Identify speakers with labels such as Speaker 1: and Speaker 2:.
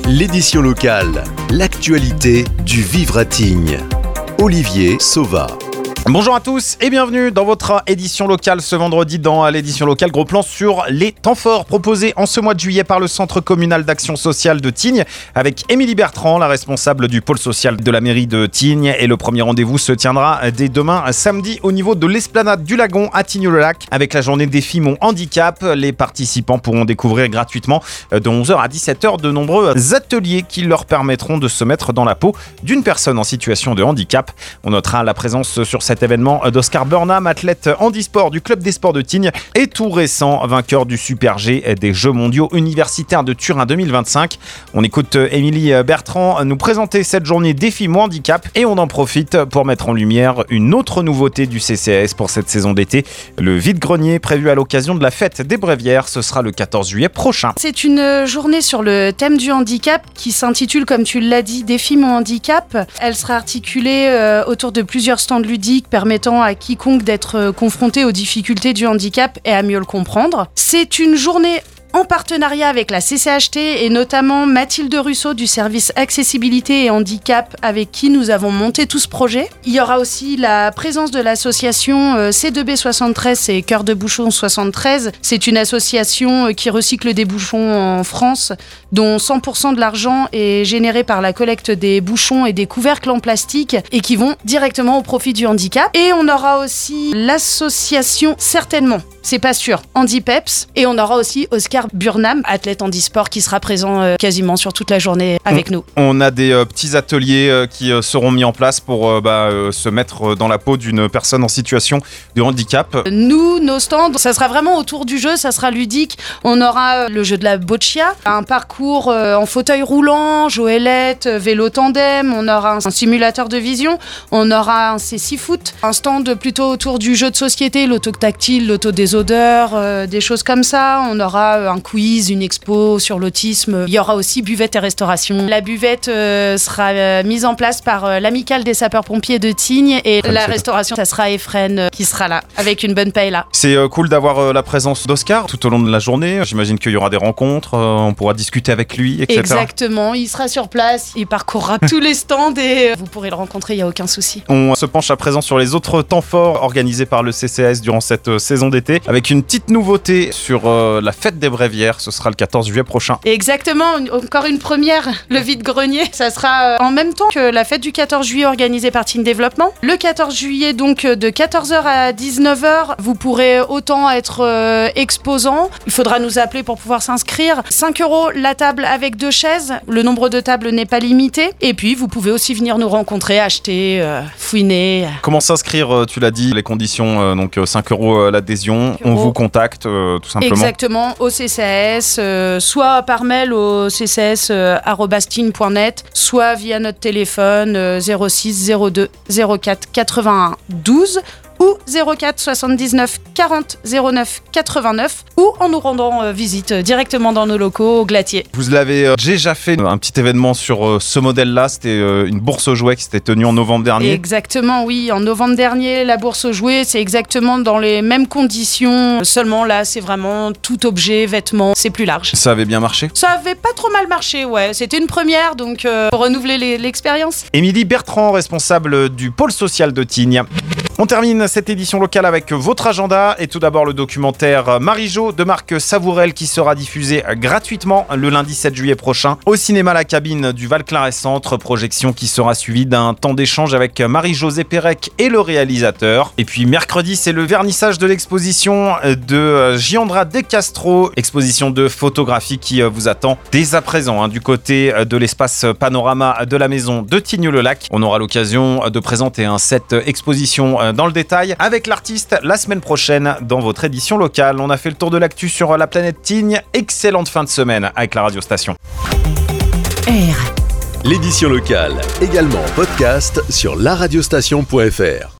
Speaker 1: L'édition locale, l'actualité du vivre à Tignes. Olivier Sauva.
Speaker 2: Bonjour à tous et bienvenue dans votre édition locale ce vendredi dans l'édition locale. Gros plan sur les temps forts proposés en ce mois de juillet par le Centre communal d'action sociale de Tignes avec Émilie Bertrand, la responsable du pôle social de la mairie de Tignes. Et le premier rendez-vous se tiendra dès demain samedi au niveau de l'esplanade du Lagon à Tignes-le-Lac avec la journée défi Mon Handicap. Les participants pourront découvrir gratuitement de 11h à 17h de nombreux ateliers qui leur permettront de se mettre dans la peau d'une personne en situation de handicap. On notera la présence sur cet événement d'Oscar Burnham, athlète handisport du club des sports de Tignes et tout récent vainqueur du Super G des Jeux mondiaux universitaires de Turin 2025. On écoute Émilie Bertrand nous présenter cette journée défi Mon Handicap et on en profite pour mettre en lumière une autre nouveauté du CCAS pour cette saison d'été, le vide-grenier prévu à l'occasion de la fête des Bréviaires. Ce sera le 14 juillet prochain.
Speaker 3: C'est une journée sur le thème du handicap qui s'intitule, comme tu l'as dit, Défi Mon Handicap. Elle sera articulée autour de plusieurs stands ludiques permettant à quiconque d'être confronté aux difficultés du handicap et à mieux le comprendre. C'est une journée en partenariat avec la CCHT et notamment Mathilde Russo du service accessibilité et handicap avec qui nous avons monté tout ce projet. Il y aura aussi la présence de l'association C2B73 et Cœur de Bouchon 73. C'est une association qui recycle des bouchons en France, dont 100% de l'argent est généré par la collecte des bouchons et des couvercles en plastique et qui vont directement au profit du handicap. Et on aura aussi l'association, certainement, c'est pas sûr, Handipeps, et on aura aussi Oscar Burnham, athlète handisport, qui sera présent quasiment sur toute la journée avec nous.
Speaker 2: On a des petits ateliers qui seront mis en place pour se mettre dans la peau d'une personne en situation de handicap.
Speaker 3: Nous, nos stands, ça sera vraiment autour du jeu, ça sera ludique. On aura le jeu de la boccia, un parcours en fauteuil roulant, joëlette, vélo tandem, on aura un simulateur de vision, on aura un C6 un stand plutôt autour du jeu de société, l'autotactile, l'autodésodeur, des choses comme ça. On aura un quiz, une expo sur l'autisme. Il y aura aussi buvette et restauration. La buvette sera mise en place par l'amicale des sapeurs-pompiers de Tignes et la restauration, ça sera Efren qui sera là, avec une bonne paella.
Speaker 2: C'est cool d'avoir la présence d'Oscar tout au long de la journée. J'imagine qu'il y aura des rencontres, on pourra discuter avec lui, etc.
Speaker 3: Exactement, il sera sur place, il parcourra tous les stands et vous pourrez le rencontrer, il n'y a aucun souci.
Speaker 2: On se penche à présent sur les autres temps forts organisés par le CCAS durant cette saison d'été, avec une petite nouveauté sur la fête des Bréviaires. Ce sera le 14 juillet prochain.
Speaker 3: Exactement, encore une première, le vide-grenier. Ça sera en même temps que la fête du 14 juillet organisée par Tignes Développement. Le 14 juillet, donc de 14h à 19h, vous pourrez autant être exposant. Il faudra nous appeler pour pouvoir s'inscrire. 5 € la table avec 2 chaises. Le nombre de tables n'est pas limité. Et puis, vous pouvez aussi venir nous rencontrer, acheter, fouiner.
Speaker 2: Comment s'inscrire, tu l'as dit, les conditions, donc 5 € l'adhésion. On vous contacte tout simplement.
Speaker 3: Exactement, au CCAS, soit par mail au ccs@tignes.net, soit via notre téléphone 06 02 04 81 12 ou 04 79 40 09 89 ou en nous rendant visite directement dans nos locaux au Glatier.
Speaker 2: Vous l'avez déjà fait un petit événement sur ce modèle-là, c'était une bourse aux jouets qui s'était tenue en novembre dernier.
Speaker 3: Exactement, oui, en novembre dernier, la bourse aux jouets, c'est exactement dans les mêmes conditions, seulement là, c'est vraiment tout objet, vêtements, c'est plus large.
Speaker 2: Ça avait bien marché ?
Speaker 3: Ça avait pas trop mal marché, ouais, c'était une première, donc pour renouveler l'expérience.
Speaker 2: Émilie Bertrand, responsable du pôle social de Tignes. On termine cette édition locale avec votre agenda et tout d'abord le documentaire Marie-Jo de Marc Savourel qui sera diffusé gratuitement le lundi 7 juillet prochain au cinéma La Cabine du Val-Claret Centre, projection qui sera suivie d'un temps d'échange avec Marie-Josée Pérec et le réalisateur. Et puis mercredi, c'est le vernissage de l'exposition de Giandra De Castro, exposition de photographie qui vous attend dès à présent du côté de l'espace panorama de la maison de Tignes-le-Lac. On aura l'occasion de présenter cette exposition dans le détail avec l'artiste la semaine prochaine dans votre édition locale. On a fait le tour de l'actu sur la planète Tignes. Excellente fin de semaine avec la radiostation.
Speaker 1: L'édition locale, également en podcast sur laradiostation.fr.